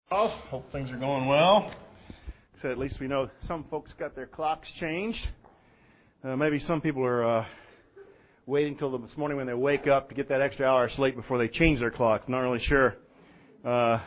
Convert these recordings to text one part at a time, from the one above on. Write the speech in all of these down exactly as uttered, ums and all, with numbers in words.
Oh, hope things are going well. So at least we know some folks got their clocks changed. Uh, maybe some people are uh, waiting till this morning when they wake up to get that extra hour of sleep before they change their clocks. Not really sure. Uh,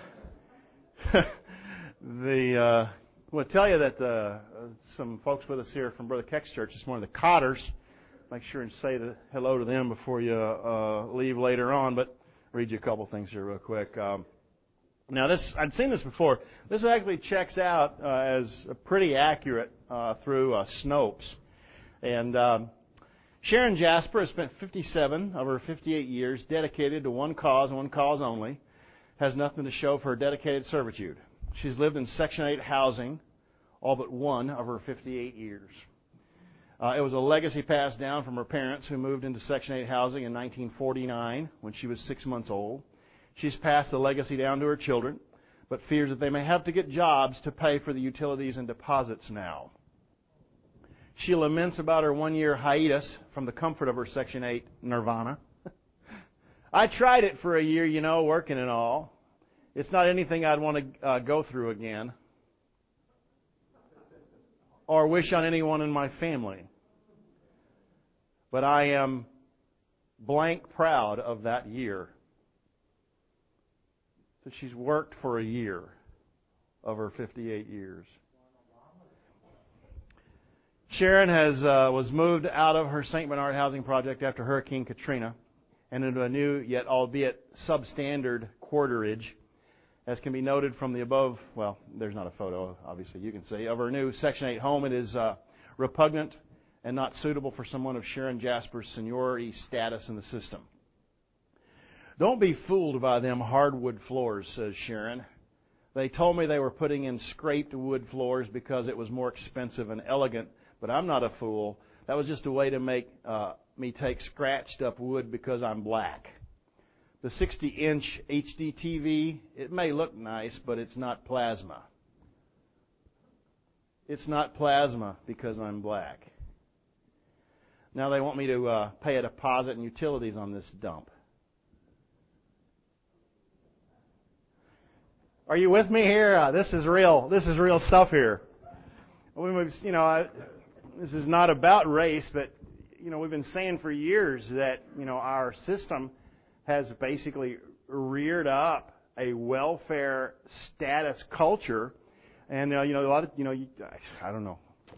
the uh, I want to tell you that uh, some folks with us here from Brother Keck's church this morning, the Cotters. Make sure and say the, hello to them before you uh, leave later on. But I'll read you a couple things here real quick. Um, Now, this I'd seen this before. This actually checks out uh, as pretty accurate uh, through uh, Snopes. And um, Sharon Jasper has spent fifty-seven of her fifty-eight years dedicated to one cause and one cause only. Has nothing to show for her dedicated servitude. She's lived in Section eight housing all but one of her fifty-eight years. Uh, it was a legacy passed down from her parents who moved into Section eight housing in nineteen forty-nine when she was six months old. She's passed the legacy down to her children, but fears that they may have to get jobs to pay for the utilities and deposits now. She laments about her one-year hiatus from the comfort of her Section eight nirvana. I tried it for a year, you know, working and all. It's not anything I'd want to uh, go through again or wish on anyone in my family. But I am blank proud of that year. So she's worked for a year of her fifty-eight years. Sharon has uh, was moved out of her Saint Bernard housing project after Hurricane Katrina and into a new, yet albeit substandard quarterage, as can be noted from the above. Well, there's not a photo, obviously you can see, of her new Section eight home. It is uh, repugnant and not suitable for someone of Sharon Jasper's seniority status in the system. Don't be fooled by them hardwood floors, says Sharon. They told me they were putting in scraped wood floors because it was more expensive and elegant, but I'm not a fool. That was just a way to make uh, me take scratched up wood because I'm black. The sixty inch H D T V, it may look nice, but it's not plasma. It's not plasma because I'm black. Now they want me to uh, pay a deposit and utilities on this dump. Are you with me here? Uh, this is real. This is real stuff here. We, you know, I, this is not about race, but you know, we've been saying for years that you know our system has basically reared up a welfare status culture, and uh, you know, a lot of you know, you, I don't know.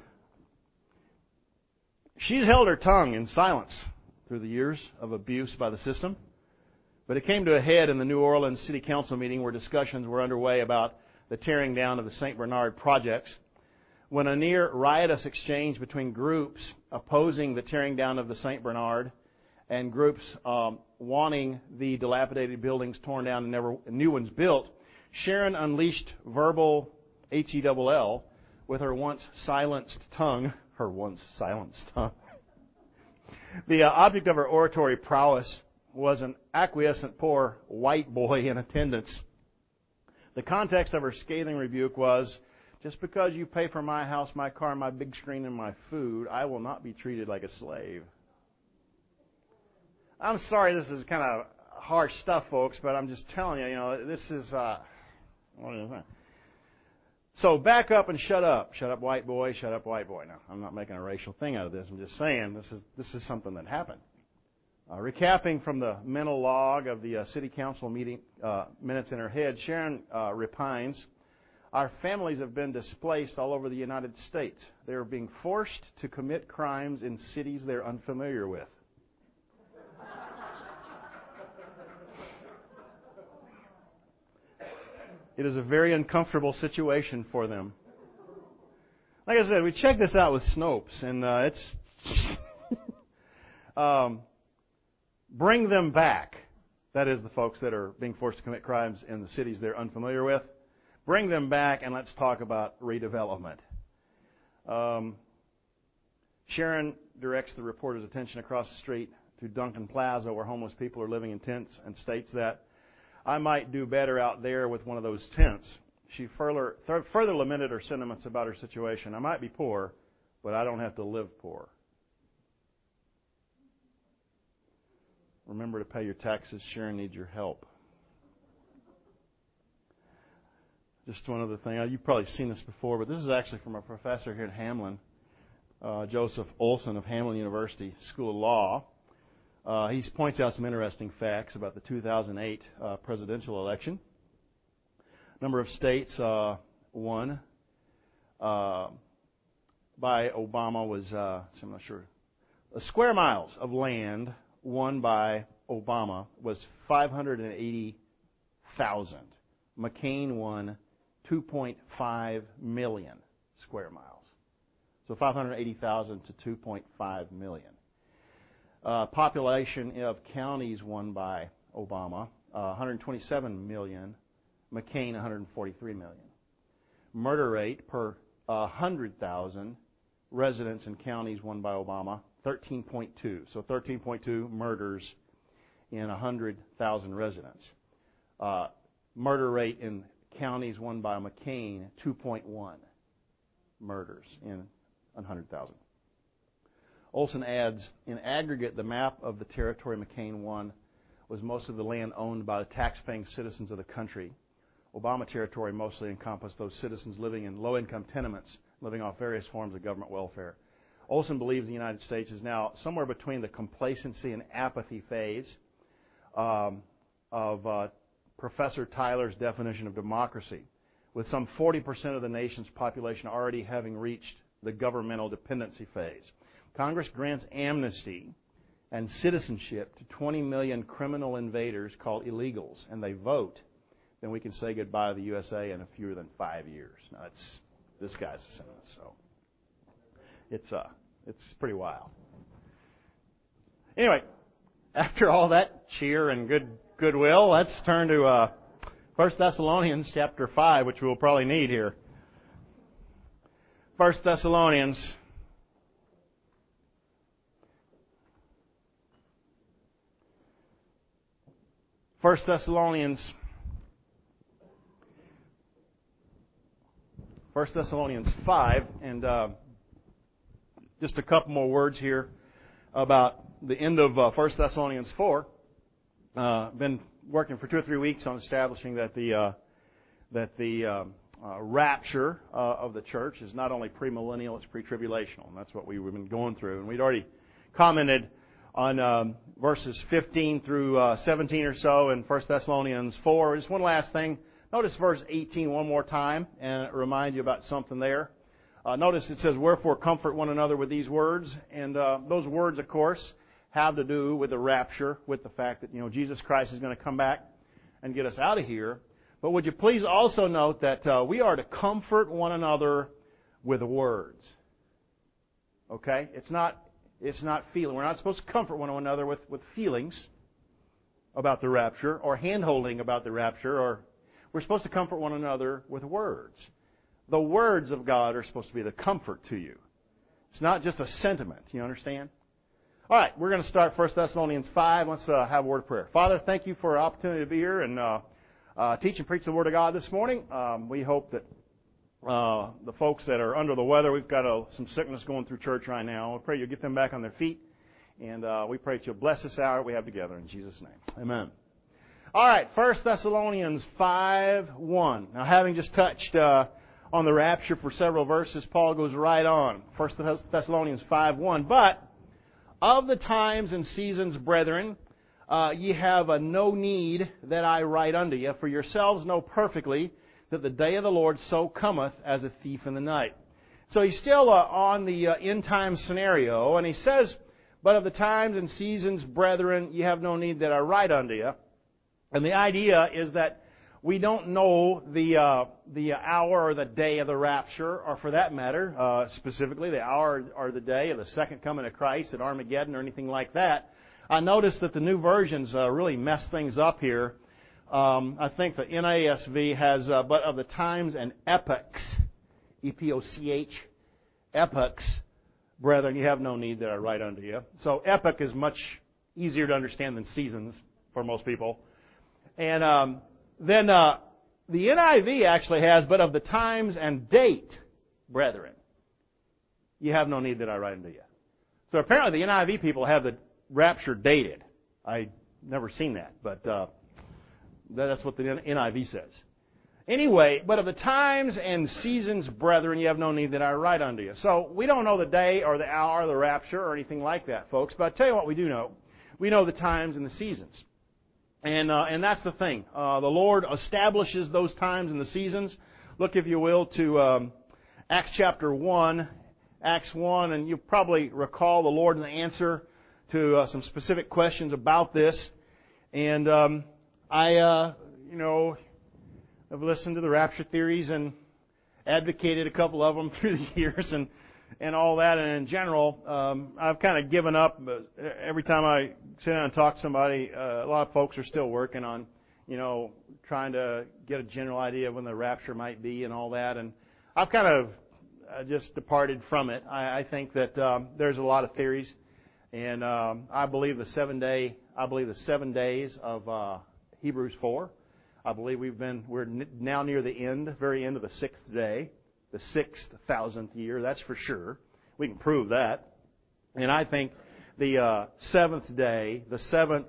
She's held her tongue in silence through the years of abuse by the system. But it came to a head in the New Orleans City Council meeting where discussions were underway about the tearing down of the Saint Bernard projects, when a near riotous exchange between groups opposing the tearing down of the Saint Bernard and groups um, wanting the dilapidated buildings torn down and never new ones built, Sharon unleashed verbal H E L L with her once silenced tongue, her once silenced tongue. The uh, object of her oratory prowess was an acquiescent poor white boy in attendance. The context of her scathing rebuke was, just because you pay for my house, my car, my big screen, and my food, I will not be treated like a slave. I'm sorry this is kind of harsh stuff, folks, but I'm just telling you, you know, this is, uh, what is that? So back up and shut up. Shut up, white boy. Shut up, white boy. Now, I'm not making a racial thing out of this. I'm just saying this is this is something that happened. Uh, recapping from the mental log of the uh, city council meeting uh, minutes in her head, Sharon uh, repines, our families have been displaced all over the United States. They are being forced to commit crimes in cities they're unfamiliar with. It is a very uncomfortable situation for them. Like I said, we checked this out with Snopes, and uh, it's... um, Bring them back. That is the folks that are being forced to commit crimes in the cities they're unfamiliar with. Bring them back and let's talk about redevelopment. Um, Sharon directs the reporter's attention across the street to Duncan Plaza, where homeless people are living in tents, and states that I might do better out there with one of those tents. She further, further lamented her sentiments about her situation. I might be poor, but I don't have to live poor. Remember to pay your taxes. Sharon needs your help. just one other thing. You've probably seen this before, but this is actually from a professor here at Hamlin, uh, Joseph Olson of Hamlin University School of Law. Uh, he points out some interesting facts about the two thousand eight uh, presidential election. Number of states uh, won uh, by Obama was, uh, I'm not sure, uh, square miles of land won by Obama was five hundred eighty thousand. McCain won two point five million square miles. So five hundred eighty thousand to two point five million. Uh, population of counties won by Obama, uh, one hundred twenty-seven million. McCain, one hundred forty-three million. Murder rate per uh, one hundred thousand residents in counties won by Obama, thirteen point two. So thirteen point two murders in one hundred thousand residents. Uh, murder rate in counties won by McCain, two point one murders in one hundred thousand. Olson adds, in aggregate, the map of the territory McCain won was most of the land owned by the tax-paying citizens of the country. Obama territory mostly encompassed those citizens living in low-income tenements, living off various forms of government welfare. Olson believes the United States is now somewhere between the complacency and apathy phase um, of uh, Professor Tyler's definition of democracy, with some forty percent of the nation's population already having reached the governmental dependency phase. Congress grants amnesty and citizenship to twenty million criminal invaders called illegals, and they vote, then we can say goodbye to the U S A in a fewer than five years. Now, it's, this guy's a sentence, so it's uh, it's pretty wild. Anyway, after all that cheer and good goodwill, let's turn to uh, First Thessalonians chapter five, which we'll probably need here. First Thessalonians. First Thessalonians. First Thessalonians five, and uh, just a couple more words here about the end of uh, First Thessalonians four. Uh, been working for two or three weeks on establishing that the uh, that the um, uh, rapture uh, of the church is not only premillennial, it's pre-tribulational, and that's what we've been going through. And we'd already commented on um, verses fifteen through uh, seventeen or so in First Thessalonians four. Just one last thing. Notice verse eighteen one more time, and remind you about something there. Uh, notice it says, "Wherefore comfort one another with these words," and uh, those words, of course, have to do with the rapture, with the fact that, you know, Jesus Christ is going to come back and get us out of here. But would you please also note that uh, we are to comfort one another with words. Okay? It's not it's not feeling. We're not supposed to comfort one another with, with feelings about the rapture or hand-holding about the rapture. Or we're supposed to comfort one another with words. The words of God are supposed to be the comfort to you. It's not just a sentiment. You understand? All right, we're going to start First Thessalonians five. Let's uh, have a word of prayer. Father, thank you for our opportunity to be here and uh, uh, teach and preach the Word of God this morning. Um, we hope that uh, the folks that are under the weather, we've got uh, some sickness going through church right now. We pray you'll get them back on their feet. And uh, we pray that you'll bless this hour we have together in Jesus' name. Amen. All right, First Thessalonians five one. Now, having just touched uh, on the rapture for several verses, Paul goes right on. First Thessalonians five one. But of the times and seasons, brethren, uh, ye have a no need that I write unto you, for yourselves know perfectly that the day of the Lord so cometh as a thief in the night. So he's still uh, on the uh, end time scenario, and he says, but of the times and seasons, brethren, ye have no need that I write unto you. And the idea is that we don't know the uh, the hour or the day of the rapture, or for that matter, uh, specifically the hour or the day of the second coming of Christ at Armageddon or anything like that. I noticed that the new versions uh, really mess things up here. Um, I think the N A S V has, uh, but of the times and epochs, E P O C H, epochs, brethren, you have no need that I write unto you. So epoch is much easier to understand than seasons for most people. And um, then uh, the N I V actually has, but of the times and date, brethren, you have no need that I write unto you. So apparently the N I V people have the rapture dated. I've never seen that, but uh, that's what the N I V says. Anyway, but of the times and seasons, brethren, you have no need that I write unto you. So we don't know the day or the hour of the rapture or anything like that, folks. But I'll tell you what we do know. We know the times and the seasons. And uh, and that's the thing. Uh, the Lord establishes those times and the seasons. Look, if you will, to um, Acts chapter one. Acts one, and you'll probably recall the Lord's answer to uh, some specific questions about this. And um, I, uh, you know... I've listened to the rapture theories and advocated a couple of them through the years and, and all that. And in general, um, I've kind of given up. But every time I sit down and talk to somebody, uh, a lot of folks are still working on, you know, trying to get a general idea of when the rapture might be and all that. And I've kind of uh, just departed from it. I, I think that um, there's a lot of theories, and um, I believe the seven day, I believe the seven days of uh, Hebrews four. I believe we've been, we're now near the end, very end of the sixth day, the sixth thousandth year, that's for sure. We can prove that. And I think the uh, seventh day, the seventh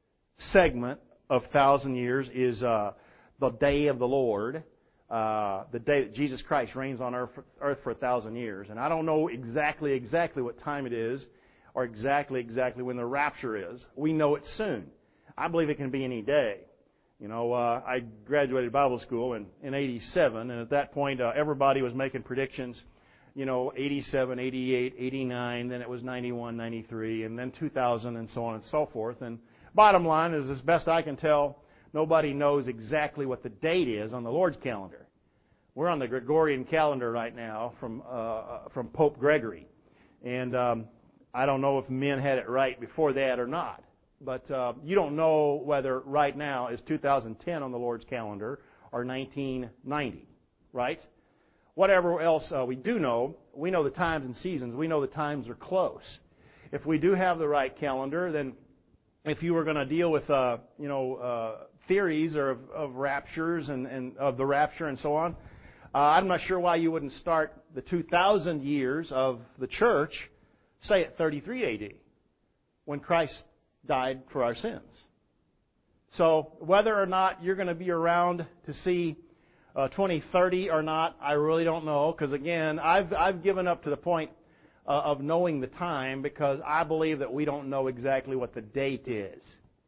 segment of thousand years is uh, the day of the Lord, uh, the day that Jesus Christ reigns on earth, earth for a thousand years. And I don't know exactly, exactly what time it is, or exactly, exactly when the rapture is. We know it soon. I believe it can be any day. You know, uh, I graduated Bible school in, in eighty-seven, and at that point, uh, everybody was making predictions, you know, eighty-seven, eighty-eight, eighty-nine, then it was ninety-one, ninety-three, and then two thousand, and so on and so forth. And bottom line is, as best I can tell, nobody knows exactly what the date is on the Lord's calendar. We're on the Gregorian calendar right now from uh, from Pope Gregory. And um, I don't know if men had it right before that or not. But uh, you don't know whether right now is two thousand ten on the Lord's calendar or nineteen ninety, right? Whatever else uh, we do know, we know the times and seasons. We know the times are close. If we do have the right calendar, then if you were going to deal with, uh, you know, uh, theories or of, of raptures and, and of the rapture and so on, uh, I'm not sure why you wouldn't start the two thousand years of the church, say at thirty-three A D, when Christ died for our sins. So whether or not you're going to be around to see uh, twenty thirty or not, I really don't know. Because again, I've I've given up to the point uh, of knowing the time, because I believe that we don't know exactly what the date is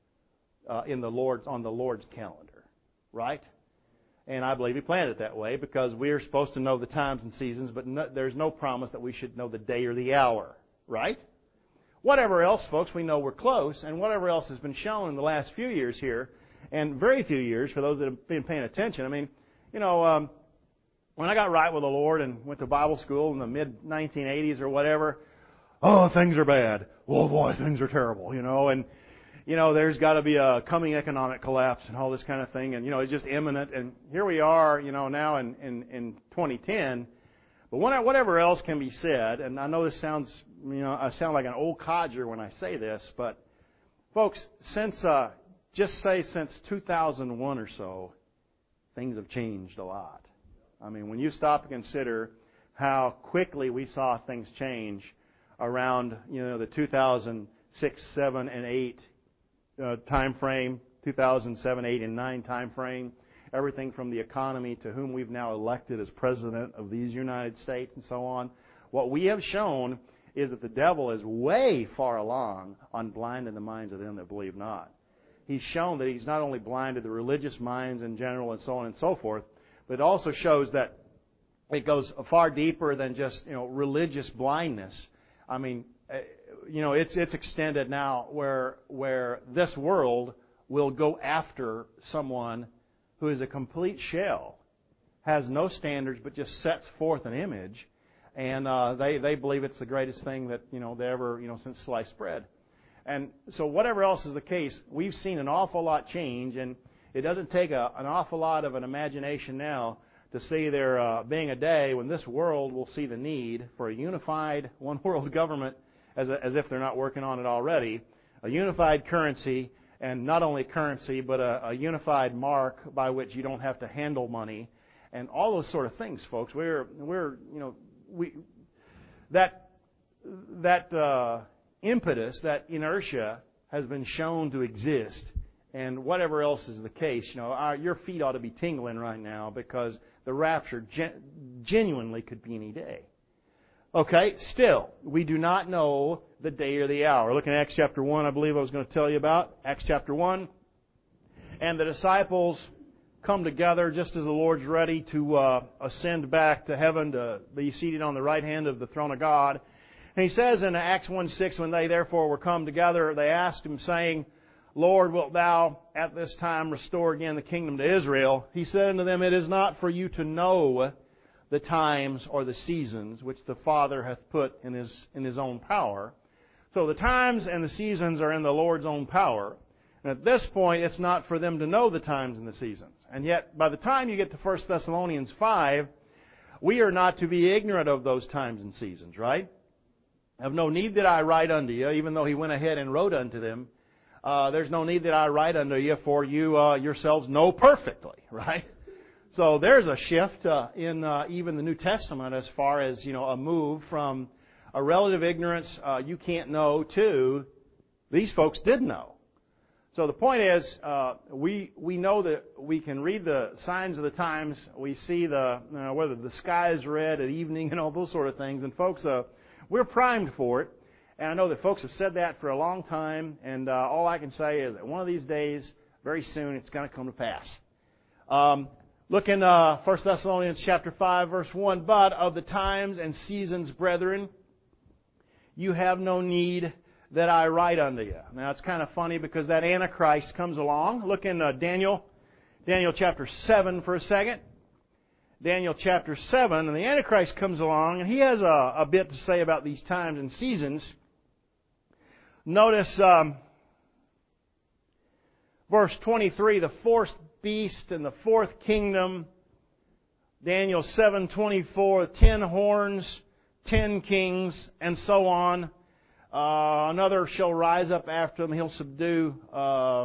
uh, in the Lord's on the Lord's calendar, right? And I believe He planned it that way, because we are supposed to know the times and seasons, but no, there's no promise that we should know the day or the hour, right? Whatever else, folks, we know we're close, and whatever else has been shown in the last few years here, and very few years for those that have been paying attention. I mean, you know, um, when I got right with the Lord and went to Bible school in the mid nineteen eighties or whatever, oh, things are bad. Oh, boy, things are terrible, you know, and, you know, there's got to be a coming economic collapse and all this kind of thing, and, you know, it's just imminent, and here we are, you know, now in, in, in twenty ten. But whatever else can be said, and I know this sounds, you know, I sound like an old codger when I say this, but folks, since, uh, just say since two thousand one or so, things have changed a lot. I mean, when you stop and consider how quickly we saw things change around, you know, the two thousand six, seven, and eight uh, time frame, two thousand seven, eight, and nine time frame, everything from the economy to whom we've now elected as president of these United States and so on. What we have shown is that the devil is way far along on blinding the minds of them that believe not. He's shown that he's not only blinded the religious minds in general and so on and so forth, but it also shows that it goes far deeper than just, you know, religious blindness. I mean, you know, it's it's extended now where where this world will go after someone who is a complete shell, has no standards, but just sets forth an image, and uh, they they believe it's the greatest thing that, you know, they ever, you know, since sliced bread. And so whatever else is the case, we've seen an awful lot change, and it doesn't take a, an awful lot of an imagination now to see there uh, being a day when this world will see the need for a unified one world government, as a, as if they're not working on it already, a unified currency. And not only currency, but a, a unified mark by which you don't have to handle money, and all those sort of things, folks. We're we're you know we that that uh, impetus, that inertia has been shown to exist and whatever else is the case, you know, our, your feet ought to be tingling right now because the rapture gen- genuinely could be any day. Okay, still, we do not know the day or the hour. Look in Acts chapter one, I believe I was going to tell you about. Acts chapter one. And the disciples come together just as the Lord's ready to uh, ascend back to heaven to be seated on the right hand of the throne of God. And he says in Acts one six, when they therefore were come together, they asked him, saying, Lord, wilt thou at this time restore again the kingdom to Israel? He said unto them, it is not for you to know the times or the seasons which the Father hath put in His in His own power. So the times and the seasons are in the Lord's own power. And at this point, it's not for them to know the times and the seasons. And yet, by the time you get to First Thessalonians five, we are not to be ignorant of those times and seasons, right? Have no need that I write unto you, even though he went ahead and wrote unto them. Uh, there's no need that I write unto you, for you uh, yourselves know perfectly, right? So there's a shift uh, in uh, even the New Testament as far as, you know, a move from a relative ignorance, uh, you can't know, to these folks did know. So the point is, uh, we we know that we can read the signs of the times. We see the you know, whether the sky is red at evening and all those sort of things. And folks, uh, we're primed for it. And I know that folks have said that for a long time. And uh, all I can say is that one of these days, very soon, it's going to come to pass. Um, look in uh, First Thessalonians chapter five, verse one. But of the times and seasons, brethren, you have no need that I write unto you. Now, it's kind of funny because that Antichrist comes along. Look in uh, Daniel, Daniel chapter seven for a second. Daniel chapter seven, and the Antichrist comes along, and he has a, a bit to say about these times and seasons. Notice um, verse twenty-three, the fourth beast and the fourth kingdom. Daniel seven twenty-four, ten horns, ten kings, and so on. Uh, another shall rise up after them. He'll subdue uh, uh,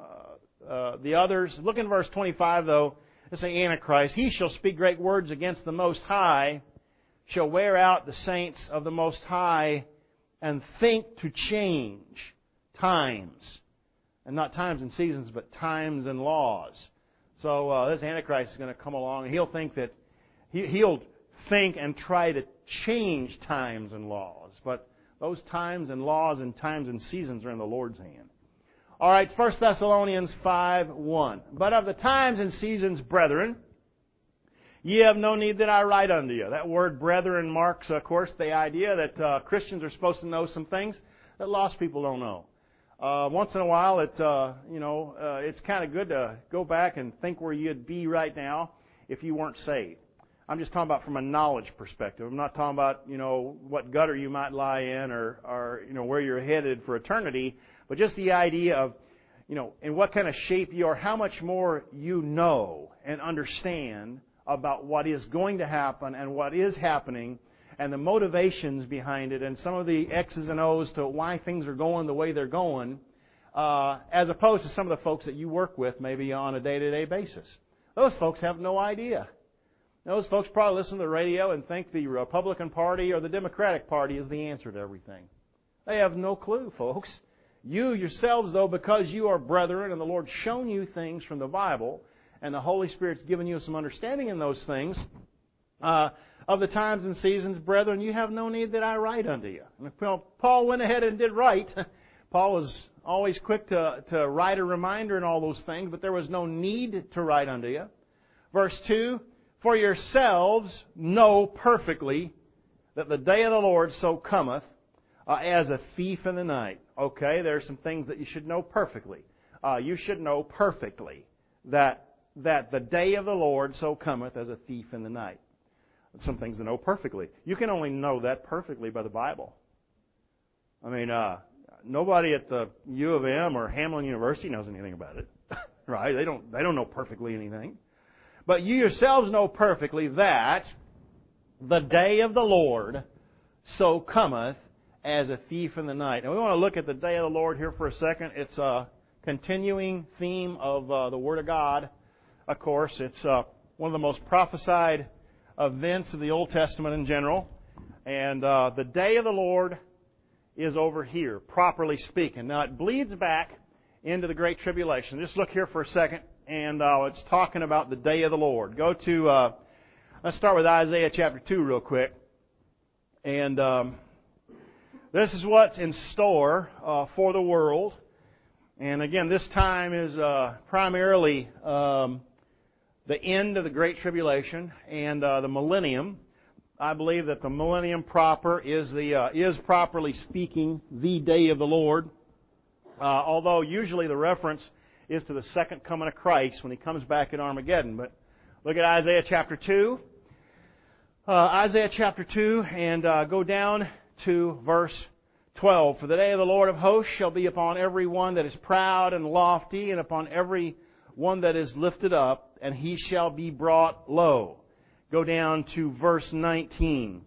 uh, the others. Look in verse twenty-five, though. It's the Antichrist. He shall speak great words against the Most High, shall wear out the saints of the Most High, and think to change times. And not times and seasons, but times and laws. So uh, this Antichrist is going to come along, and he'll think that he, he'll think and try to change times and laws. But those times and laws and times and seasons are in the Lord's hand. All right, First Thessalonians five one. But of the times and seasons, brethren, ye have no need that I write unto you. That word brethren marks, of course, the idea that uh, Christians are supposed to know some things that lost people don't know. Uh, once in a while, it uh, you know, uh, it's kind of good to go back and think where you'd be right now if you weren't saved. I'm just talking about from a knowledge perspective. I'm not talking about, you know, what gutter you might lie in or, or, you know, where you're headed for eternity, but just the idea of, you know, in what kind of shape you are, how much more you know and understand about what is going to happen and what is happening and the motivations behind it and some of the X's and O's to why things are going the way they're going, uh, as opposed to some of the folks that you work with maybe on a day-to-day basis. Those folks have no idea. Those folks probably listen to the radio and think the Republican Party or the Democratic Party is the answer to everything. They have no clue, folks. You yourselves, though, because you are brethren and the Lord's shown you things from the Bible and the Holy Spirit's given you some understanding in those things, uh, of the times and seasons, brethren, you have no need that I write unto you. And Paul went ahead and did right. Paul was always quick to, to write a reminder and all those things, but there was no need to write unto you. Verse two, for yourselves know perfectly that the day of the Lord so cometh uh, as a thief in the night. Okay, there are some things that you should know perfectly. Uh, you should know perfectly that that the day of the Lord so cometh as a thief in the night. Some things to know perfectly. You can only know that perfectly by the Bible. I mean, uh, nobody at the U of M or Hamline University knows anything about it, right? They don't. They don't know perfectly anything. But you yourselves know perfectly that the day of the Lord so cometh as a thief in the night. Now we want to look at the day of the Lord here for a second. It's a continuing theme of uh, the Word of God. Of course, it's uh, one of the most prophesied events of the Old Testament in general. And uh, the day of the Lord is over here, properly speaking. Now it bleeds back into the Great Tribulation. Just look here for a second, and uh, it's talking about the day of the Lord. Go to, uh, let's start with Isaiah chapter two real quick. And um, this is what's in store uh, for the world. And again, this time is uh, primarily um, the end of the Great Tribulation and uh, the millennium. I believe that the millennium proper is the uh, is properly speaking the day of the Lord. Uh, although usually the reference is to the second coming of Christ when He comes back at Armageddon. But look at Isaiah chapter two. Uh, Isaiah chapter two, and uh, go down to verse twelve. For the day of the Lord of hosts shall be upon every one that is proud and lofty, and upon every one that is lifted up, and he shall be brought low. Go down to verse nineteen.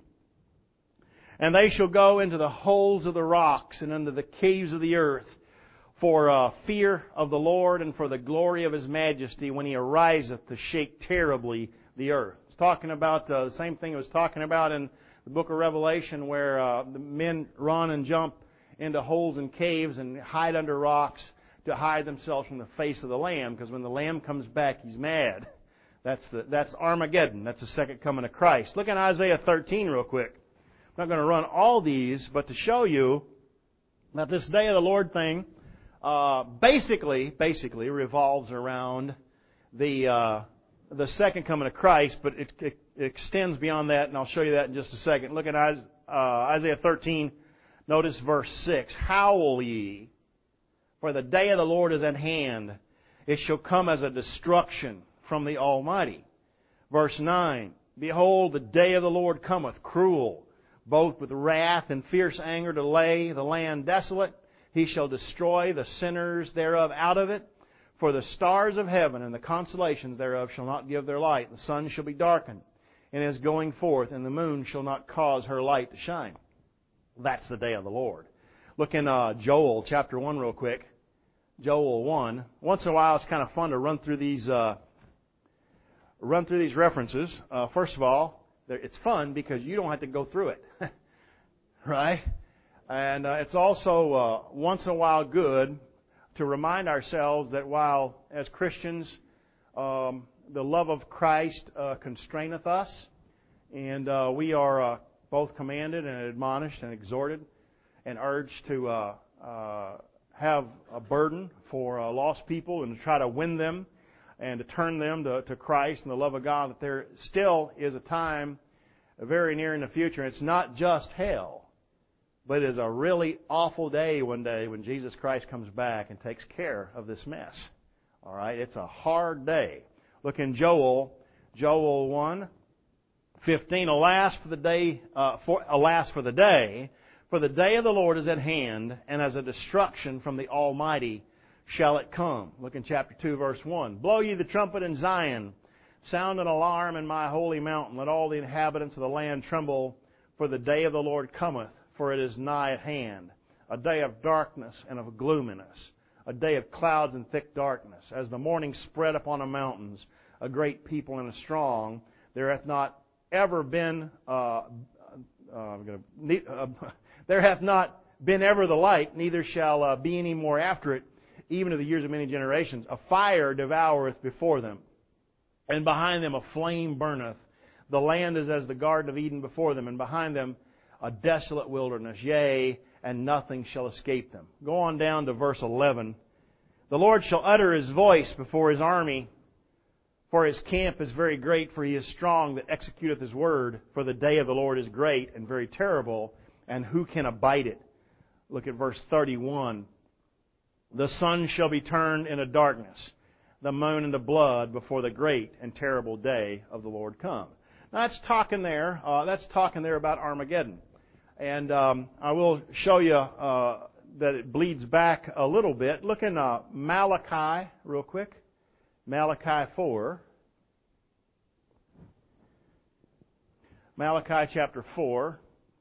And they shall go into the holes of the rocks and into the caves of the earth, for uh, fear of the Lord and for the glory of His majesty, when He ariseth to shake terribly the earth. It's talking about uh, the same thing it was talking about in the book of Revelation, where uh, the men run and jump into holes and caves and hide under rocks to hide themselves from the face of the Lamb, because when the Lamb comes back, He's mad. That's the that's Armageddon. That's the second coming of Christ. Look at Isaiah thirteen real quick. I'm not going to run all these, but to show you that this day of the Lord thing uh, basically basically revolves around the uh, the second coming of Christ, but it, it, it extends beyond that, and I'll show you that in just a second. Look at uh, Isaiah thirteen. Notice verse six. Howl ye, for the day of the Lord is at hand. It shall come as a destruction from the Almighty. Verse nine. Behold, the day of the Lord cometh, cruel, both with wrath and fierce anger, to lay the land desolate. He shall destroy the sinners thereof out of it. For the stars of heaven and the constellations thereof shall not give their light. The sun shall be darkened in his going forth, and the moon shall not cause her light to shine. That's the day of the Lord. Look in uh, Joel chapter one real quick. Joel one. Once in a while, it's kind of fun to run through these uh, run through these references. Uh, first of all, it's fun because you don't have to go through it, right? And uh, it's also uh, once in a while good to remind ourselves that while as Christians um, the love of Christ uh, constraineth us, and uh, we are uh, both commanded and admonished and exhorted and urged to uh, uh, have a burden for uh, lost people and to try to win them and to turn them to, to Christ and the love of God, that there still is a time very near in the future. It's not just hell, but it is a really awful day one day when Jesus Christ comes back and takes care of this mess. All right? It's a hard day. Look in Joel, Joel one fifteen. Alas for the day, uh, for, alas for the day, for the day of the Lord is at hand, and as a destruction from the Almighty shall it come. Look in chapter two, verse one. Blow ye the trumpet in Zion, sound an alarm in my holy mountain. Let all the inhabitants of the land tremble, for the day of the Lord cometh, for it is nigh at hand. A day of darkness and of gloominess, a day of clouds and thick darkness. As the morning spread upon the mountains, a great people and a strong, there hath not ever been, uh, uh, I'm gonna, uh, there hath not been ever the like, neither shall uh, be any more after it, even to the years of many generations. A fire devoureth before them, and behind them a flame burneth. The land is as the Garden of Eden before them, and behind them a desolate wilderness, yea, and nothing shall escape them. Go on down to verse eleven. The Lord shall utter His voice before His army, for His camp is very great, for He is strong that executeth His word. For the day of the Lord is great and very terrible, and who can abide it? Look at verse thirty-one. The sun shall be turned into darkness, the moon into blood, before the great and terrible day of the Lord come. Now that's talking there. Uh, that's talking there about Armageddon, and um, I will show you uh, that it bleeds back a little bit. Look in uh, Malachi real quick. Malachi four. Malachi chapter four.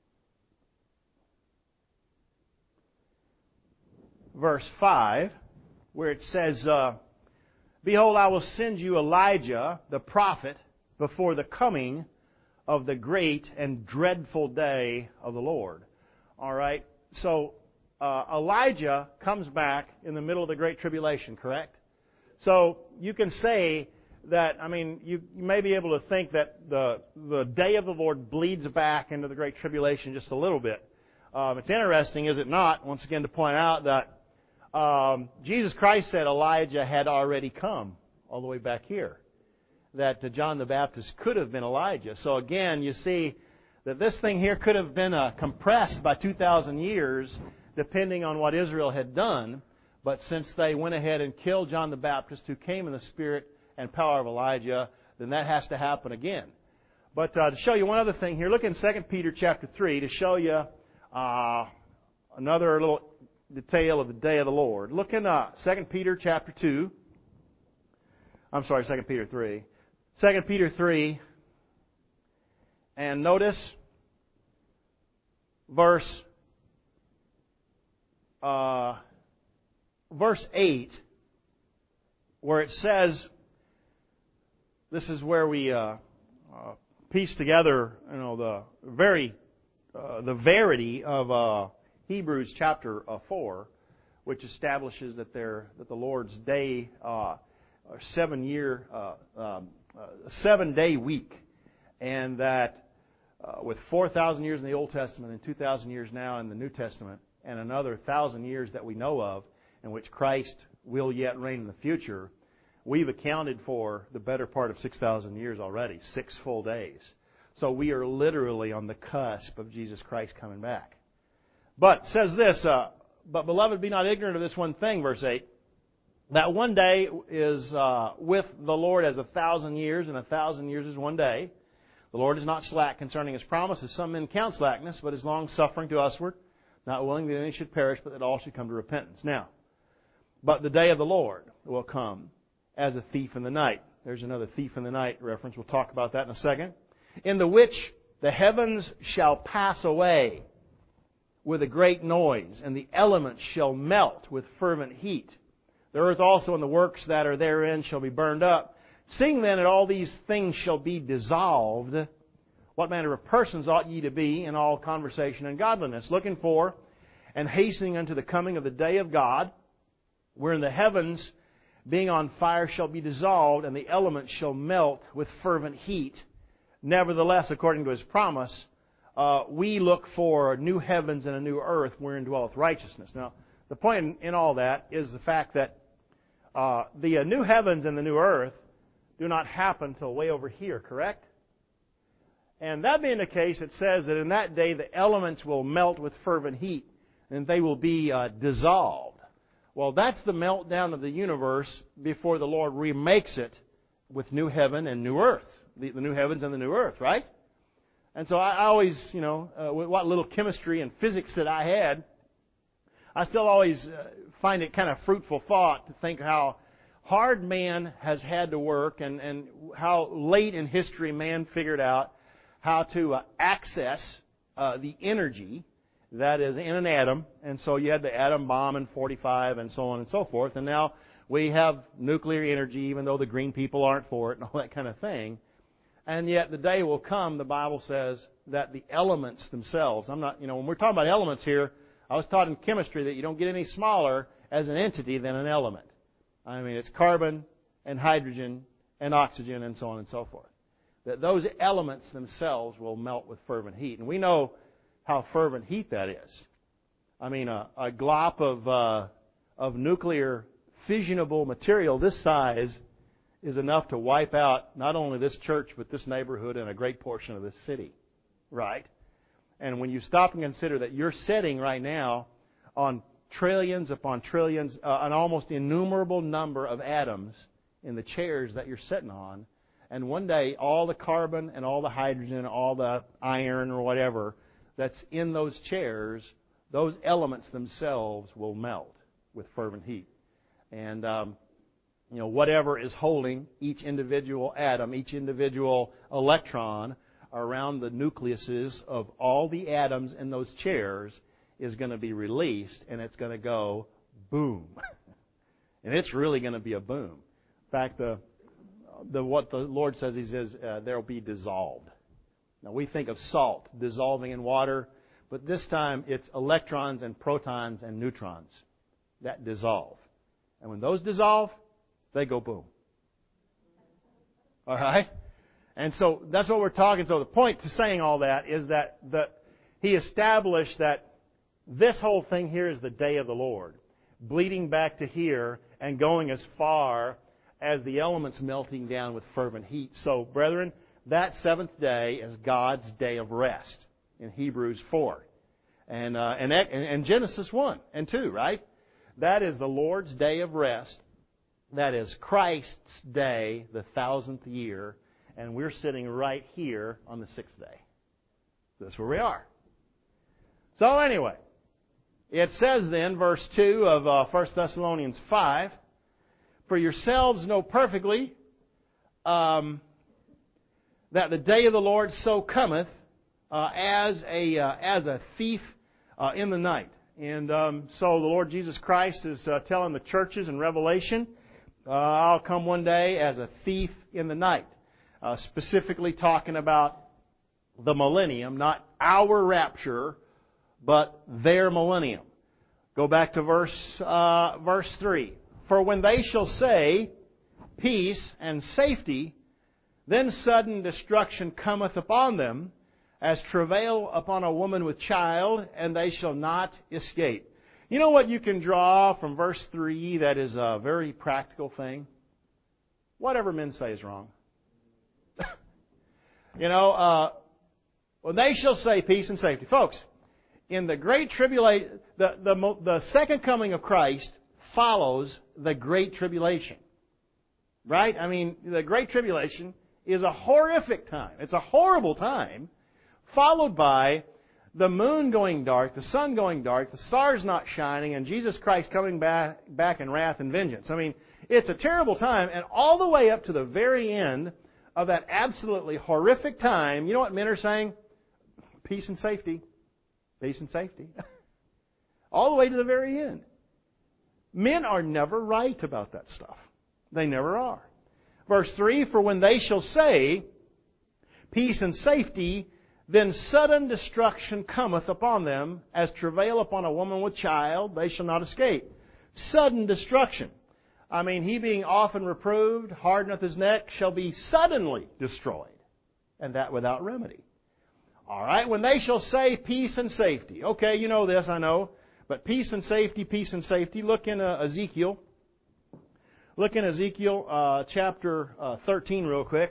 Verse five, where it says, uh, Behold, I will send you Elijah, the prophet, before the coming of the great and dreadful day of the Lord. All right? So, uh, Elijah comes back in the middle of the Great Tribulation, correct? So you can say that, I mean, you, you may be able to think that the the day of the Lord bleeds back into the Great Tribulation just a little bit. Um, it's interesting, is it not, once again, to point out that um, Jesus Christ said Elijah had already come all the way back here. That uh, John the Baptist could have been Elijah. So again, you see that this thing here could have been uh, compressed by two thousand years, depending on what Israel had done. But since they went ahead and killed John the Baptist, who came in the spirit and power of Elijah, then that has to happen again. But uh, to show you one other thing here, look in Second Peter chapter three to show you uh, another little detail of the day of the Lord. Look in uh, Second Peter chapter two. I'm sorry, Second Peter three. Second Peter three, and notice verse uh, verse eight, where it says, this is where we uh, uh, piece together, you know, the very uh, the verity of uh, Hebrews chapter uh, four, which establishes that there that the Lord's day, uh, seven year, uh, um, uh, seven day week, and that uh, with four thousand years in the Old Testament and two thousand years now in the New Testament, and another thousand years that we know of, in which Christ will yet reign in the future, we've accounted for the better part of six thousand years already, six full days. So we are literally on the cusp of Jesus Christ coming back. But it says this, uh, but beloved, be not ignorant of this one thing, verse eight, that one day is uh, with the Lord as a thousand years, and a thousand years is one day. The Lord is not slack concerning His promise, as some men count slackness, but is long-suffering to usward, not willing that any should perish, but that all should come to repentance. Now, but the day of the Lord will come as a thief in the night. There's another thief in the night reference. We'll talk about that in a second. In the which the heavens shall pass away with a great noise, and the elements shall melt with fervent heat. The earth also and the works that are therein shall be burned up. Seeing then that all these things shall be dissolved, what manner of persons ought ye to be in all conversation and godliness, looking for and hastening unto the coming of the day of God, wherein the heavens, being on fire, shall be dissolved, and the elements shall melt with fervent heat. Nevertheless, according to His promise, uh, we look for new heavens and a new earth wherein dwelleth righteousness. Now, the point in all that is the fact that uh, the uh, new heavens and the new earth do not happen till way over here, correct? And that being the case, it says that in that day the elements will melt with fervent heat, and they will be uh, dissolved. Well, that's the meltdown of the universe before the Lord remakes it with new heaven and new earth. The, the new heavens and the new earth, right? And so I, I always, you know, uh, with what little chemistry and physics that I had, I still always uh, find it kind of fruitful thought to think how hard man has had to work, and, and how late in history man figured out how to uh, access uh, the energy that is in an atom. And so you had the atom bomb in forty-five and so on and so forth. And now we have nuclear energy, even though the green people aren't for it and all that kind of thing. And yet the day will come, the Bible says, that the elements themselves, I'm not, you know, when we're talking about elements here, I was taught in chemistry that you don't get any smaller as an entity than an element. I mean, it's carbon and hydrogen and oxygen and so on and so forth. That those elements themselves will melt with fervent heat. And we know how fervent heat that is. I mean, a, a glop of uh, of nuclear fissionable material this size is enough to wipe out not only this church, but this neighborhood and a great portion of this city. Right? And when you stop and consider that you're sitting right now on trillions upon trillions, uh, an almost innumerable number of atoms in the chairs that you're sitting on, and one day all the carbon and all the hydrogen, all the iron or whatever that's in those chairs, those elements themselves will melt with fervent heat. And, um, you know, whatever is holding each individual atom, each individual electron around the nucleuses of all the atoms in those chairs is going to be released, and it's going to go boom. And it's really going to be a boom. In fact, the, the what the Lord says, He says, uh, there will be dissolved. Now, we think of salt dissolving in water, But this time it's electrons and protons and neutrons that dissolve. And when those dissolve, they go boom. All right? And so that's what we're talking. So the point to saying all that is that the, he established that this whole thing here is the day of the Lord, bleeding back to here and going as far as the elements melting down with fervent heat. So, brethren, that seventh day is God's day of rest in Hebrews four. And, uh, and, and Genesis one and two, right? That is the Lord's day of rest. That is Christ's day, the thousandth year. And we're sitting right here on the sixth day. That's where we are. So anyway, it says then, verse two of uh, First Thessalonians five, for yourselves know perfectly um, that the day of the Lord so cometh uh, as a uh, as a thief uh, in the night. And um, so the Lord Jesus Christ is uh, telling the churches in Revelation, uh, I'll come one day as a thief in the night. Uh, specifically talking about the millennium, not our rapture, but their millennium. Go back to verse uh, verse three. For when they shall say, peace and safety, then sudden destruction cometh upon them, as travail upon a woman with child, and they shall not escape. You know what you can draw from verse three that is a very practical thing? Whatever men say is wrong. You know, uh, when they shall say peace and safety. Folks, in the great tribulation, the, the, the second coming of Christ follows the great tribulation. Right? I mean, the great tribulation is a horrific time. It's a horrible time, followed by the moon going dark, the sun going dark, the stars not shining, and Jesus Christ coming back, back in wrath and vengeance. I mean, it's a terrible time, and all the way up to the very end of that absolutely horrific time, you know what men are saying? Peace and safety. Peace and safety. All the way to the very end. Men are never right about that stuff. They never are. Verse three, for when they shall say, peace and safety, then sudden destruction cometh upon them, as travail upon a woman with child, they shall not escape. Sudden destruction. I mean, he being often reproved, hardeneth his neck, shall be suddenly destroyed, and that without remedy. All right, when they shall say peace and safety. Okay, you know this, I know. But peace and safety, peace and safety. Look in uh, Ezekiel. Look in Ezekiel uh, chapter uh, thirteen real quick.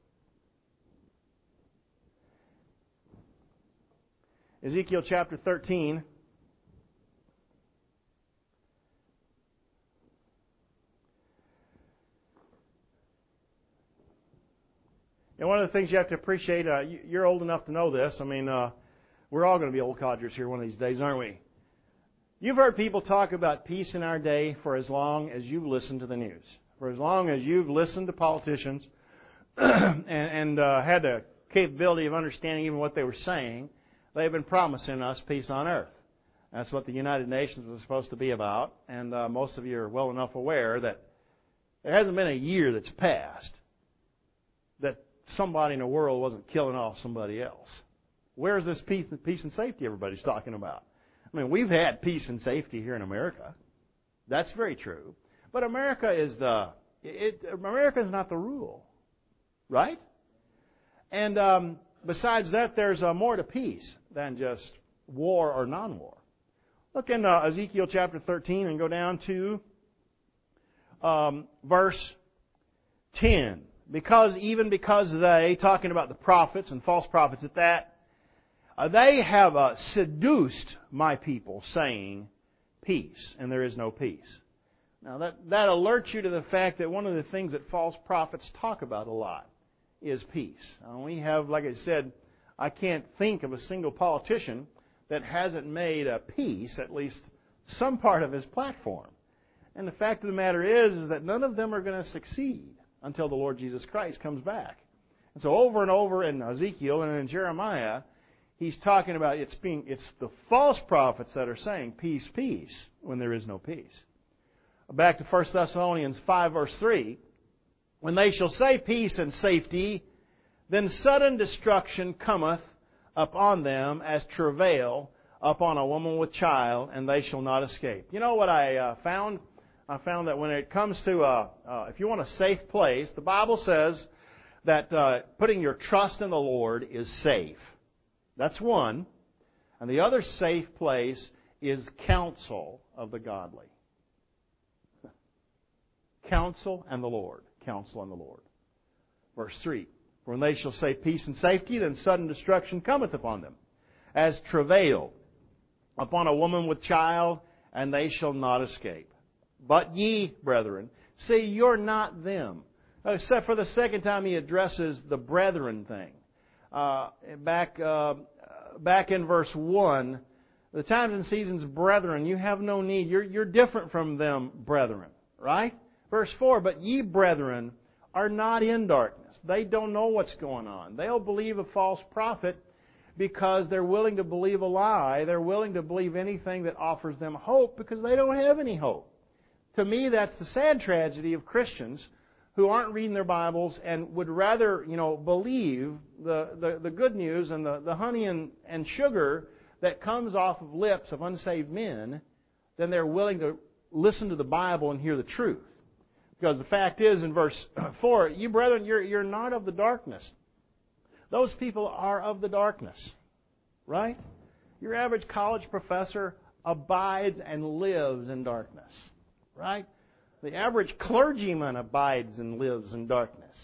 Ezekiel chapter thirteen. And one of the things you have to appreciate, uh, you're old enough to know this. I mean, uh, we're all going to be old codgers here one of these days, aren't we? You've heard people talk about peace in our day for as long as you've listened to the news. For as long as you've listened to politicians and, and uh, had the capability of understanding even what they were saying, they've been promising us peace on earth. That's what the United Nations was supposed to be about. And uh, most of you are well enough aware that there hasn't been a year that's passed that somebody in the world wasn't killing off somebody else. Where's this peace, peace and safety everybody's talking about? I mean, we've had peace and safety here in America. That's very true. But America is the, it, America is not the rule. Right? And um, besides that, there's uh, more to peace than just war or non-war. Look in uh, Ezekiel chapter thirteen and go down to um, verse ten. Because, even because they, talking about the prophets and false prophets at that, uh, they have uh, seduced my people, saying, peace, and there is no peace. Now, that, that alerts you to the fact that one of the things that false prophets talk about a lot is peace. Uh, we have, like I said, I can't think of a single politician that hasn't made a peace, at least some part of his platform. And the fact of the matter is, is that none of them are going to succeed until the Lord Jesus Christ comes back. And so over and over in Ezekiel and in Jeremiah, he's talking about it's being it's the false prophets that are saying peace, peace, when there is no peace. Back to First Thessalonians five, verse three. When they shall say peace and safety, then sudden destruction cometh upon them as travail upon a woman with child, and they shall not escape. You know what I uh, found? I found that when it comes to, uh, uh, if you want a safe place, the Bible says that uh, putting your trust in the Lord is safe. That's one. And the other safe place is counsel of the godly. Counsel and the Lord. Counsel and the Lord. Verse three. For when they shall say peace and safety, then sudden destruction cometh upon them, as travail upon a woman with child, and they shall not escape. But ye, brethren, see, you're not them. Except for the second time he addresses the brethren thing. Uh, back, uh, back in verse one, the times and seasons, brethren, you have no need. You're, you're different from them, brethren. Right? Verse four, but ye, brethren, are not in darkness. They don't know what's going on. They'll believe a false prophet because they're willing to believe a lie. They're willing to believe anything that offers them hope because they don't have any hope. To me, that's the sad tragedy of Christians who aren't reading their Bibles and would rather, you know, believe the, the, the good news and the, the honey and, and sugar that comes off of lips of unsaved men than they're willing to listen to the Bible and hear the truth. Because the fact is, in verse four, you brethren, you're, you're not of the darkness. Those people are of the darkness. Right? Your average college professor abides and lives in darkness. Right? The average clergyman abides and lives in darkness.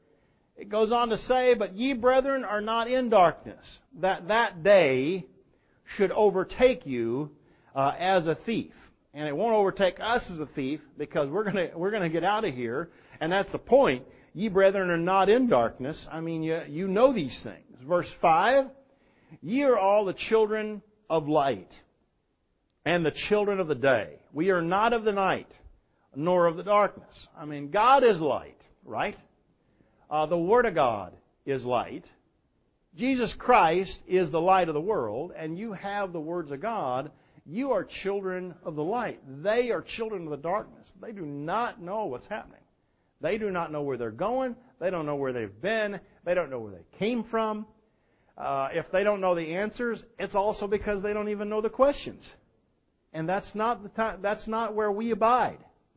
It goes on to say, but ye, brethren, are not in darkness, that that day should overtake you uh, as a thief. And it won't overtake us as a thief because we're going to we're going to get out of here. And that's the point. Ye, brethren, are not in darkness. I mean, you, you know these things. Verse five, ye are all the children of light and the children of the day. We are not of the night, nor of the darkness. I mean, God is light, right? Uh, the Word of God is light. Jesus Christ is the light of the world, and you have the words of God. You are children of the light. They are children of the darkness. They do not know what's happening. They do not know where they're going. They don't know where they've been. They don't know where they came from. Uh, if they don't know the answers, it's also because they don't even know the questions. And that's not the time, that's not where we abide.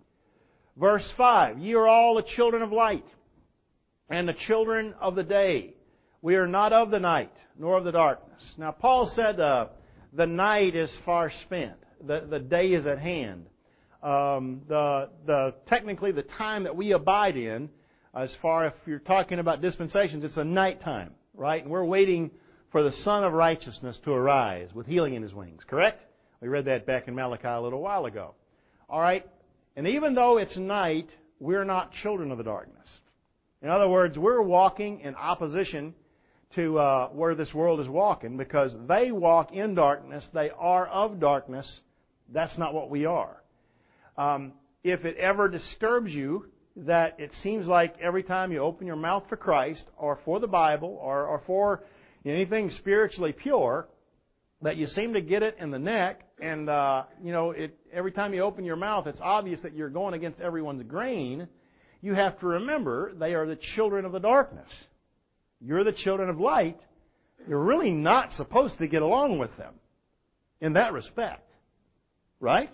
Verse five, ye are all the children of light and the children of the day. We are not of the night, nor of the darkness. Now, Paul said uh, the night is far spent. The, the day is at hand. Um, the, the, technically, the time that we abide in, as far if you're talking about dispensations, it's a nighttime, right? And we're waiting for the Son of Righteousness to arise with healing in His wings, correct? We read that back in Malachi a little while ago. All right? And even though it's night, we're not children of the darkness. In other words, we're walking in opposition to uh, where this world is walking because they walk in darkness. They are of darkness. That's not what we are. Um, if it ever disturbs you that it seems like every time you open your mouth for Christ or for the Bible or, or for anything spiritually pure, that you seem to get it in the neck, and uh, you know, it, every time you open your mouth, it's obvious that you're going against everyone's grain. You have to remember they are the children of the darkness. You're the children of light. You're really not supposed to get along with them in that respect, right?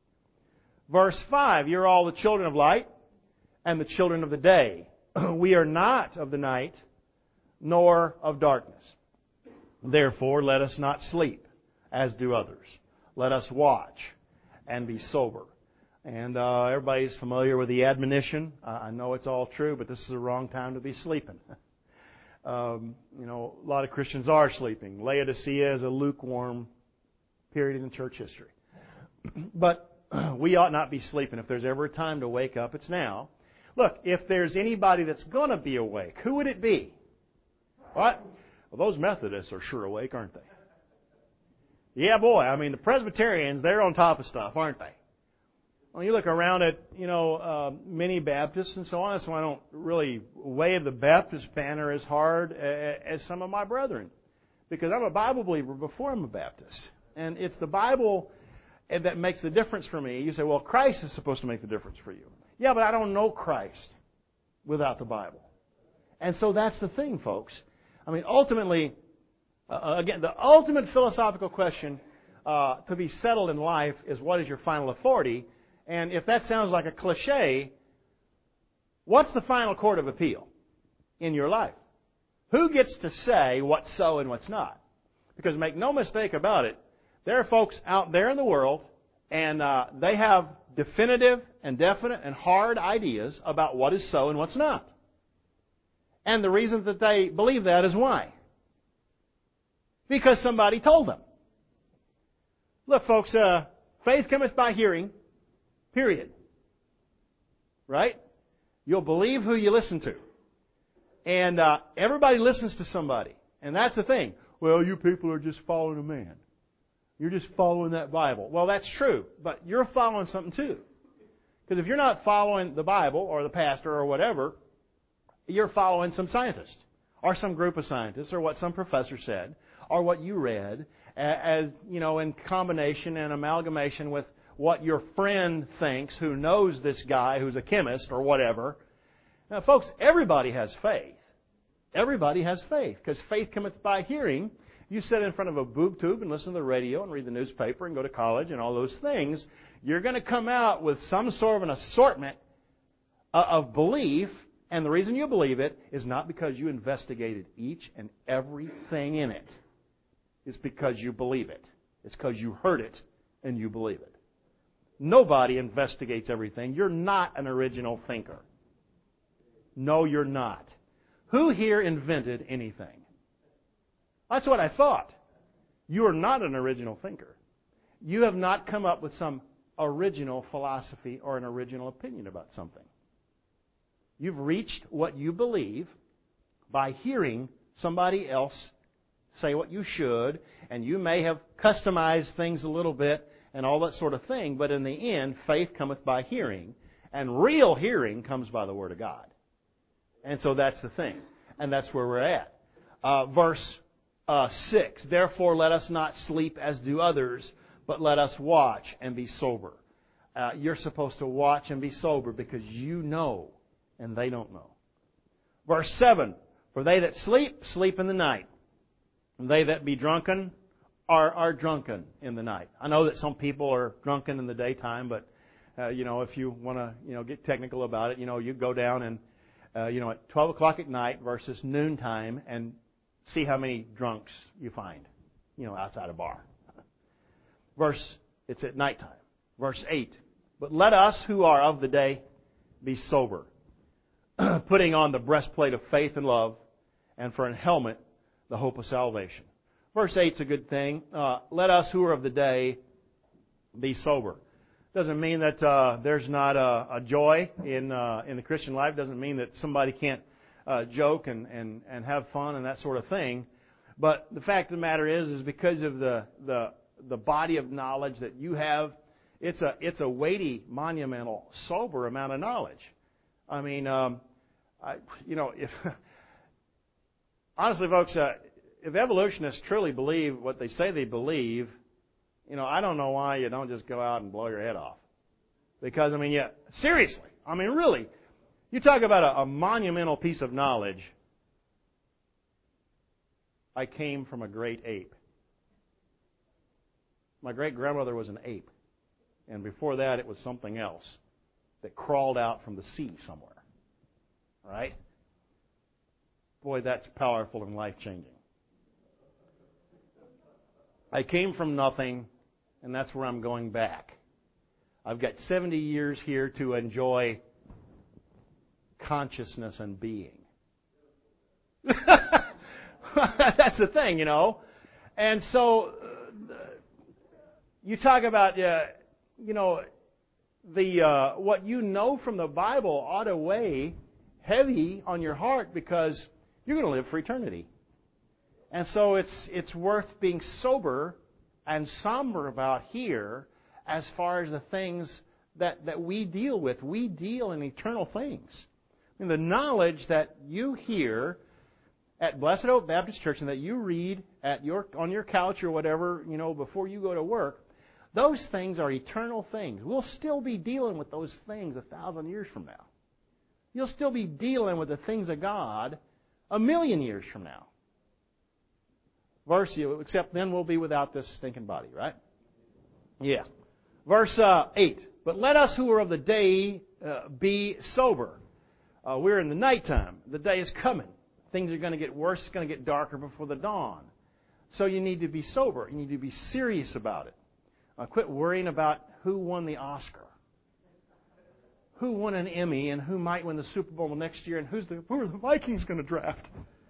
Verse five, you're all the children of light and the children of the day. We are not of the night, nor of darkness. Therefore, let us not sleep, as do others. Let us watch and be sober. And uh, everybody's familiar with the admonition. Uh, I know it's all true, but this is the wrong time to be sleeping. um, you know, a lot of Christians are sleeping. Laodicea is a lukewarm period in church history. But we ought not be sleeping. If there's ever a time to wake up, it's now. Look, if there's anybody that's going to be awake, who would it be? What? Well, those Methodists are sure awake, aren't they? Yeah, boy. I mean, the Presbyterians, they're on top of stuff, aren't they? When you look around at, you know, uh, many Baptists and so on, that's why I don't really wave the Baptist banner as hard as some of my brethren. Because I'm a Bible believer before I'm a Baptist. And it's the Bible that makes the difference for me. You say, well, Christ is supposed to make the difference for you. Yeah, but I don't know Christ without the Bible. And so that's the thing, folks. I mean, ultimately, Uh, again, the ultimate philosophical question uh, to be settled in life is, what is your final authority? And if that sounds like a cliche, what's the final court of appeal in your life? Who gets to say what's so and what's not? Because make no mistake about it, there are folks out there in the world, and uh, they have definitive and definite and hard ideas about what is so and what's not. And the reason that they believe that is why? Because somebody told them. Look, folks, uh, faith cometh by hearing, period. Right? You'll believe who you listen to. And uh, everybody listens to somebody. And that's the thing. Well, you people are just following a man. You're just following that Bible. Well, that's true, but you're following something too. Because if you're not following the Bible or the pastor or whatever, you're following some scientist or some group of scientists or what some professor said or what you read as, you know, in combination and amalgamation with what your friend thinks who knows this guy who's a chemist or whatever. Now, folks, everybody has faith. Everybody has faith because faith cometh by hearing. You sit in front of a boob tube and listen to the radio and read the newspaper and go to college and all those things. You're going to come out with some sort of an assortment of belief, and the reason you believe it is not because you investigated each and everything in it. It's because you believe it. It's because you heard it and you believe it. Nobody investigates everything. You're not an original thinker. No, you're not. Who here invented anything? That's what I thought. You are not an original thinker. You have not come up with some original philosophy or an original opinion about something. You've reached what you believe by hearing somebody else say what you should, and you may have customized things a little bit and all that sort of thing, but in the end, faith cometh by hearing, and real hearing comes by the Word of God. And so that's the thing. And that's where we're at. Uh, verse uh, six, therefore let us not sleep as do others, but let us watch and be sober. Uh, you're supposed to watch and be sober because you know and they don't know. Verse seven, for they that sleep, sleep in the night. And they that be drunken are, are drunken in the night. I know that some people are drunken in the daytime, but uh, you know, if you want to, you know, get technical about it, you know, you go down and Uh, you know, at twelve o'clock at night versus noontime and see how many drunks you find, you know, outside a bar. Verse, it's at nighttime. Verse eight, but let us who are of the day be sober, putting on the breastplate of faith and love, and for a helmet, the hope of salvation. Verse eight's a good thing. Uh, let us who are of the day be sober. Doesn't mean that uh, there's not a, a joy in uh, in the Christian life. Doesn't mean that somebody can't uh, joke and, and, and have fun and that sort of thing. But the fact of the matter is, is because of the the the body of knowledge that you have, it's a it's a weighty, monumental, sober amount of knowledge. I mean, um, I, you know, if honestly, folks, uh, if evolutionists truly believe what they say they believe, you know, I don't know why you don't just go out and blow your head off. Because, I mean, yeah, seriously, I mean, really, you talk about a, a monumental piece of knowledge. I came from a great ape. My great-grandmother was an ape. And before that, it was something else that crawled out from the sea somewhere. Right? Boy, that's powerful and life-changing. I came from nothing, and that's where I'm going back. I've got seventy years here to enjoy consciousness and being. That's the thing, you know. And so, uh, you talk about, uh, you know, the uh, what you know from the Bible ought to weigh heavy on your heart because you're going to live for eternity. And so it's it's worth being sober and somber about here as far as the things that, that we deal with. We deal in eternal things. I mean, the knowledge that you hear at Blessed Hope Baptist Church and that you read at your on your couch or whatever, you know, before you go to work, those things are eternal things. We'll still be dealing with those things a thousand years from now. You'll still be dealing with the things of God a million years from now. Verse, except then we'll be without this stinking body, right? Yeah. Verse uh, eight. But let us who are of the day uh, be sober. Uh, we're in the nighttime. The day is coming. Things are going to get worse. It's going to get darker before the dawn. So you need to be sober. You need to be serious about it. Uh, quit worrying about who won the Oscar, who won an Emmy, and who might win the Super Bowl next year, and who's the, who are the Vikings going to draft.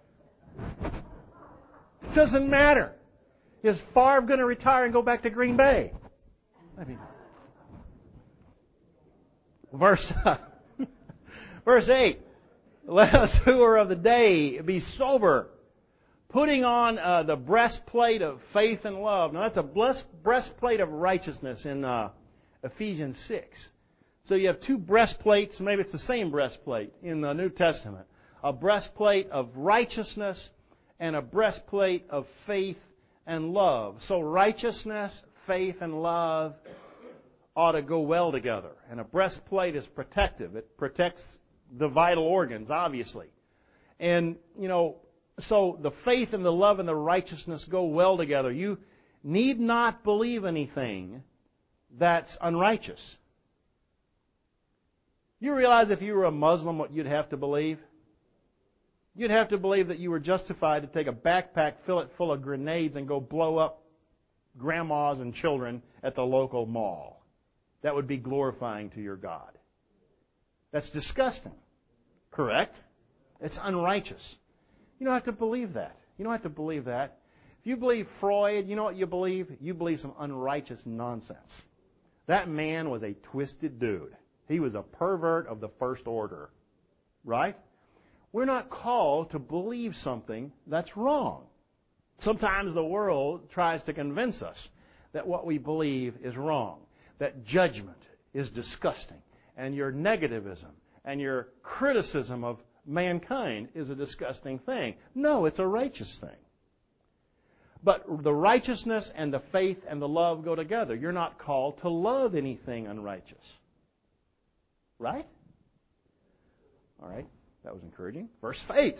It doesn't matter. Is Favre going to retire and go back to Green Bay? I mean, verse verse eight. Let us who are of the day be sober, putting on uh, the breastplate of faith and love. Now that's a blessed breastplate of righteousness in uh, Ephesians six. So you have two breastplates, maybe it's the same breastplate in the New Testament. A breastplate of righteousness and a breastplate of faith and love. So righteousness, faith, and love ought to go well together. And a breastplate is protective. It protects the vital organs, obviously. And, you know, so the faith and the love and the righteousness go well together. You need not believe anything that's unrighteous. You realize if you were a Muslim what you'd have to believe? You'd have to believe that you were justified to take a backpack, fill it full of grenades, and go blow up grandmas and children at the local mall. That would be glorifying to your God. That's disgusting. Correct? It's unrighteous. You don't have to believe that. You don't have to believe that. If you believe Freud, you know what you believe? You believe some unrighteous nonsense. That man was a twisted dude. He was a pervert of the first order. Right? We're not called to believe something that's wrong. Sometimes the world tries to convince us that what we believe is wrong, that judgment is disgusting, and your negativism and your criticism of mankind is a disgusting thing. No, it's a righteous thing. But the righteousness and the faith and the love go together. You're not called to love anything unrighteous. Right? All right. That was encouraging. Verse eight.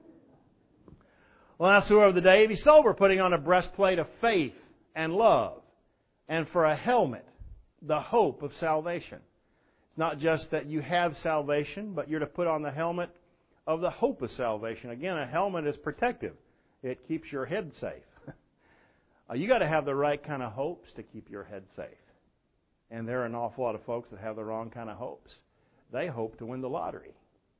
Let us who are of the day be sober, putting on a breastplate of faith and love, and for a helmet, the hope of salvation. It's not just that you have salvation, but you're to put on the helmet of the hope of salvation. Again, a helmet is protective. It keeps your head safe. You got to have the right kind of hopes to keep your head safe. And there are an awful lot of folks that have the wrong kind of hopes. They hope to win the lottery.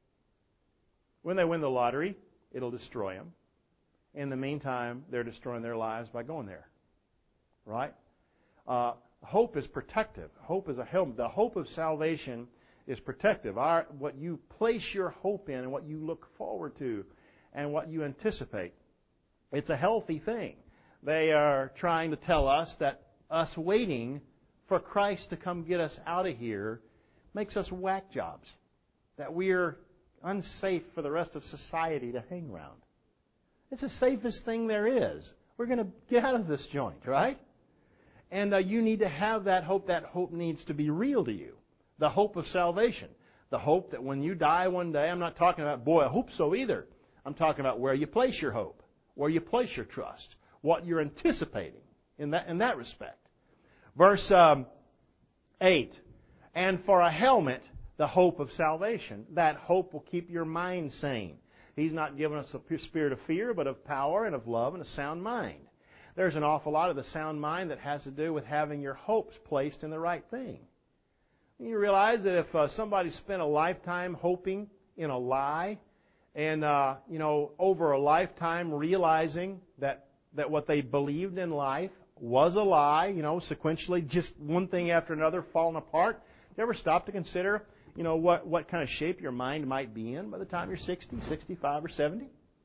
When they win the lottery, it'll destroy them. In the meantime, they're destroying their lives by going there. Right? Uh, hope is protective. Hope is a helmet. The hope of salvation is protective. Our, what you place your hope in and what you look forward to and what you anticipate, it's a healthy thing. They are trying to tell us that us waiting for Christ to come get us out of here makes us whack jobs. That we're unsafe for the rest of society to hang around. It's the safest thing there is. We're going to get out of this joint, right? And uh, you need to have that hope. That hope needs to be real to you. The hope of salvation. The hope that when you die one day, I'm not talking about, boy, I hope so either. I'm talking about where you place your hope, where you place your trust, what you're anticipating in that, in that respect. Verse um, eight. And for a helmet, the hope of salvation. That hope will keep your mind sane. He's not given us a spirit of fear, but of power and of love and a sound mind. There's an awful lot of the sound mind that has to do with having your hopes placed in the right thing. You realize that if uh, somebody spent a lifetime hoping in a lie, and uh, you know, over a lifetime realizing that that what they believed in life was a lie, you know, sequentially just one thing after another falling apart, you ever stop to consider, you know, what, what kind of shape your mind might be in by the time you're sixty, sixty-five, or seventy?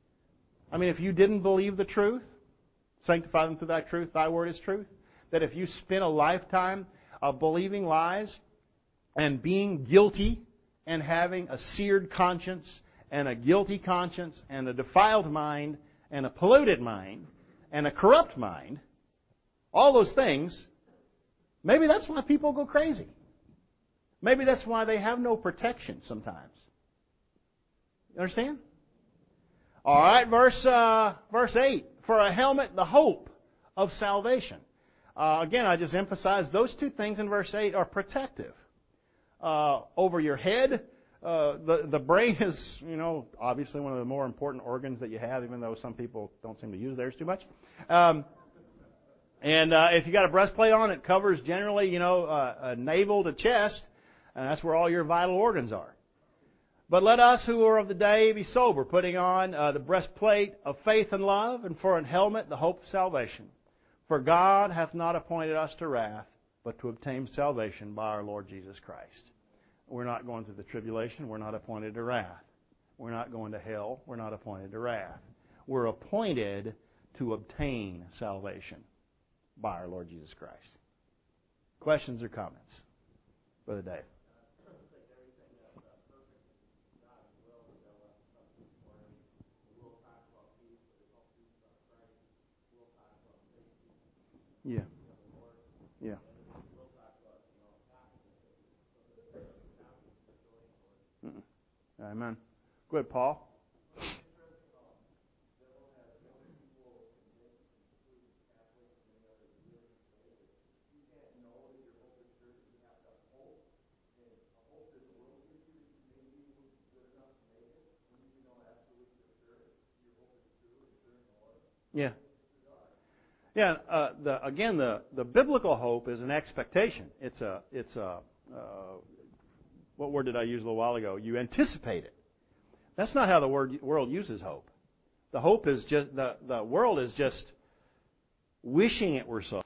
I mean, if you didn't believe the truth, sanctify them through thy truth, thy word is truth, that if you spent a lifetime of believing lies and being guilty and having a seared conscience and a guilty conscience and a defiled mind and a polluted mind and a corrupt mind, all those things, maybe that's why people go crazy. Maybe that's why they have no protection sometimes. You understand? All right, verse uh, verse eight. For a helmet, the hope of salvation. Uh, again, I just emphasize those two things in verse eight are protective. Uh, over your head, uh, the the brain is, you know, obviously one of the more important organs that you have, even though some people don't seem to use theirs too much. Um, and uh, if you got a breastplate on, it covers generally, you know, uh, uh, navel to chest, and that's where all your vital organs are. But let us who are of the day be sober, putting on uh, the breastplate of faith and love, and for an helmet the hope of salvation. For God hath not appointed us to wrath, but to obtain salvation by our Lord Jesus Christ. We're not going through the tribulation. We're not appointed to wrath. We're not going to hell. We're not appointed to wrath. We're appointed to obtain salvation by our Lord Jesus Christ. Questions or comments? Brother Dave. Yeah. Yeah. Mm-mm. Amen. Go ahead, Paul. Yeah. Yeah. Uh, the, again, the, the biblical hope is an expectation. It's a it's a uh, what word did I use a little while ago? You anticipate it. That's not how the word, world uses hope. The hope is just the the world is just wishing it were so.